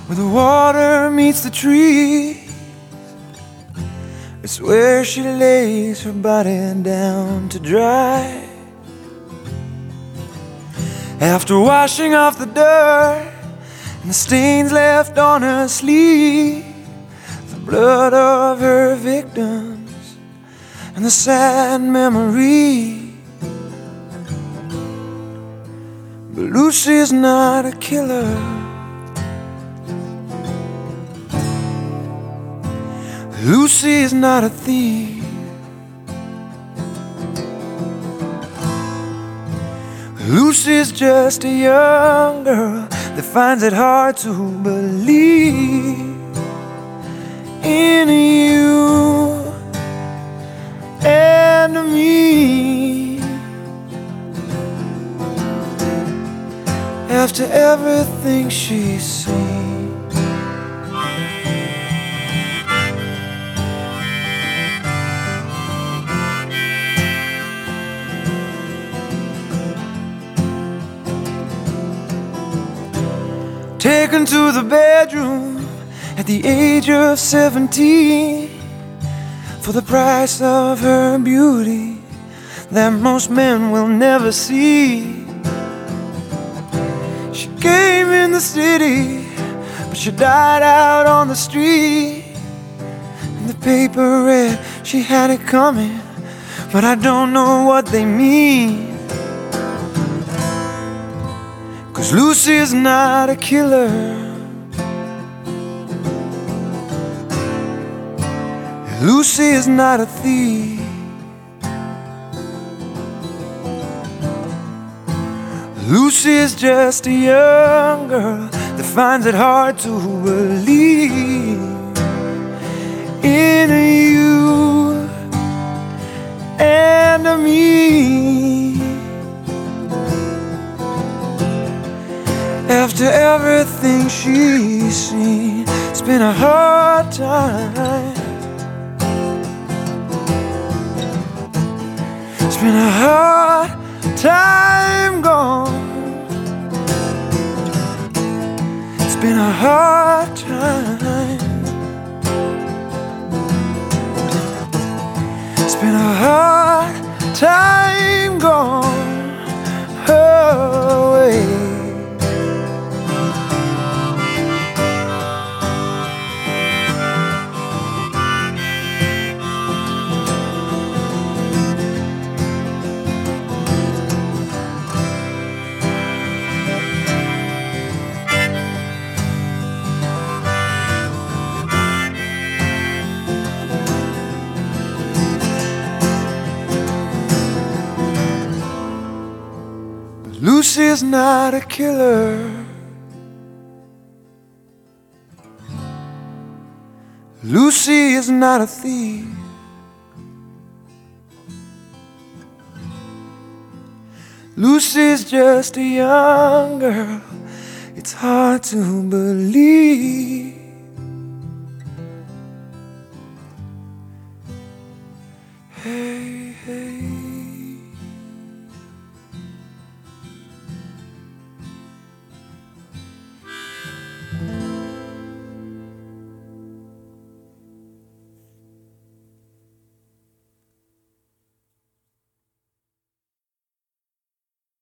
where the water meets the tree. It's where she lays her body down to dry. After washing off the dirt and the stains left on her sleeve, the blood of her victims and the sad memory. But Lucy's not a killer. Lucy is not a thief. Lucy's just a young girl that finds it hard to believe in you and me. After everything she's seen, taken to the bedroom at the age of 17 for the price of her beauty that most men will never see. She came in the city, but she died out on the street. And the paper read she had it coming, but I don't know what they mean. 'Cause Lucy is not a killer. Lucy is not a thief. Lucy is just a young girl that finds it hard to believe in you and me. After everything she's seen, it's been a hard time. It's been a hard time gone. It's been a hard time. It's been a hard time gone her way. Lucy is not a killer. Lucy is not a thief. Lucy's just a young girl. It's hard to believe. Hey, hey.